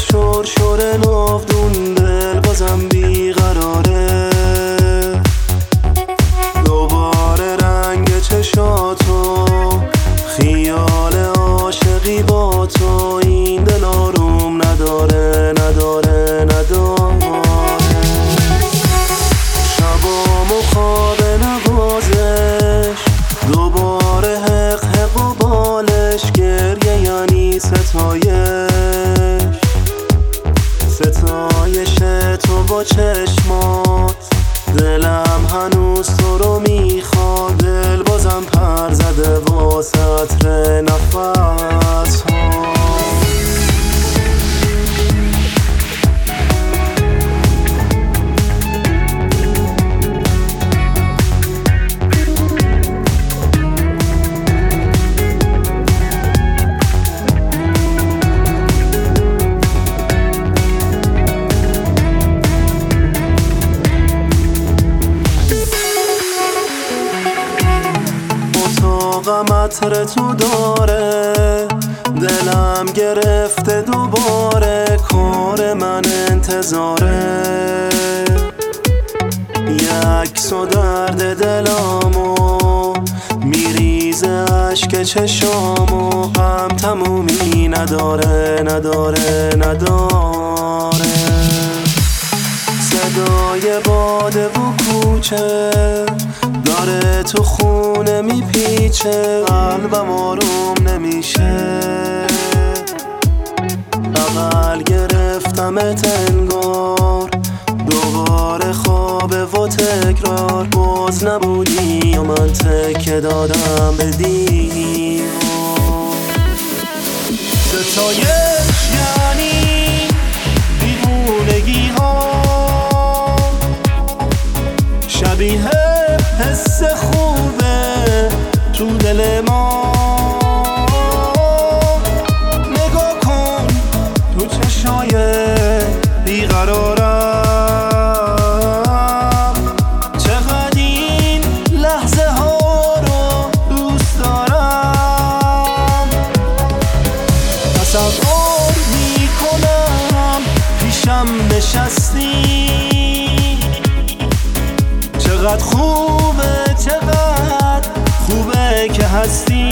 شور ناودون دل بازم بیقراره. دوباره رنگ چشاتو، خیال عاشقی با تو، این دل آروم نداره نداره نداره. شبامو خواب نوازش، دوباره حق حق و بالش، گریه یعنی ستایش تو با چشمات. دلم هنوز تو رو میخواد، دل بازم پر زده واسه عطر نفس ها. اتاقم عطر تو داره، دلم گرفته دوباره، کار من انتظاره. یکس و درد دلامو میریزه اشک چشامو، هم تمومی نداره نداره نداره. صدای باده و کوچه داره تو خونه میپیچه، قلبم آروم نمیشه. بغل گرفتمت انگار، دوباره خوابه و تکرار. باز نبودی و من تکه دادم به دیوار. ستایش یعنی دیوونگی ها، شبیه حس خوبه تو دل ما. نگاه کن تو چشای بیقرارم، چقدر این لحظه ها رو دوست دارم. تصور میکنم پیشم نشستی، چقدر خوبه چقدر خوبه که هستی.